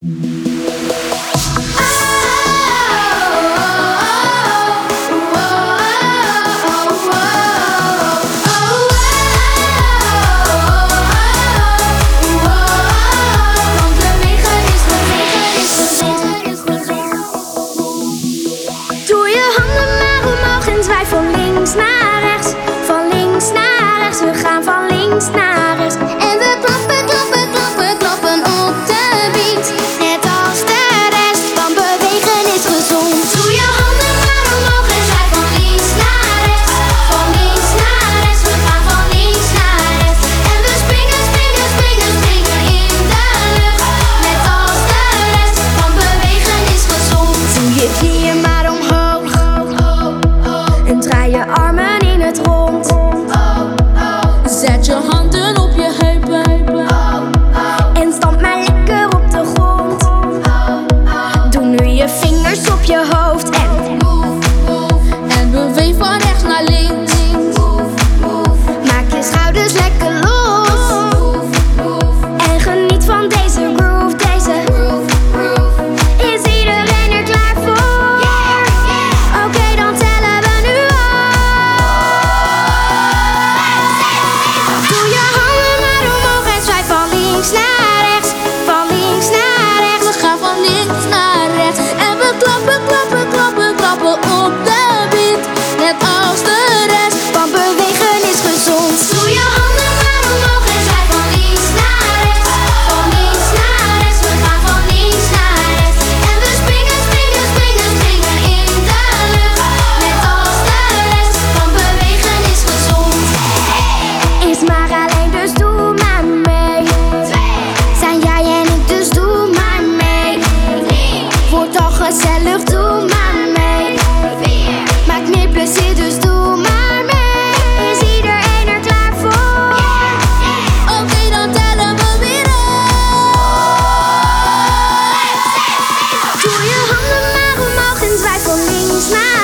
Doe je handen maar omhoog en zwaai van links naar rechts. Van links naar rechts, we gaan van links naar rechts. En we klappen, klappen, klappen, klappen op de beat. Net als de rest, want bewegen is gezond. Doe je handen maar omhoog en zwaai van links naar rechts. Van links naar rechts, we gaan van links naar rechts. En we springen, springen, springen, springen in de lucht. Net als de rest, want bewegen is gezond. Doe je knieën maar omhoog en draai je armen in het rond. Zet je handen op je heupen En stamp maar lekker op de grond. Doe nu je vingers op je hoofd en beweeg van rechts naar links. maak je schouders lekker los. En geniet van deze groove, Is iedereen er klaar voor? Oké, dan tellen we nu af. Doe je handen maar omhoog en zwaai van links naar rechts. Van links naar rechts. We gaan van links naar rechts en we klappen, klappen, klappen, klappen op de beat. Net als de rest. Want bewegen is gezond. Doe je handen maar omhoog en zwaai van links naar rechts. Van links naar rechts, we gaan van links naar rechts. En we springen, springen, springen, springen in de lucht. Net als de rest, want bewegen is gezond. Is maar alleen, dus doe maar mee. Zijn jij en ik, dus doe maar mee. Wordt al gezellig, doe maar mee. Maakt meer plezier, dus doe maar mee. Is iedereen er klaar voor? Oké, dan tellen we weer af. Doe je handen maar omhoog en zwaai van links naar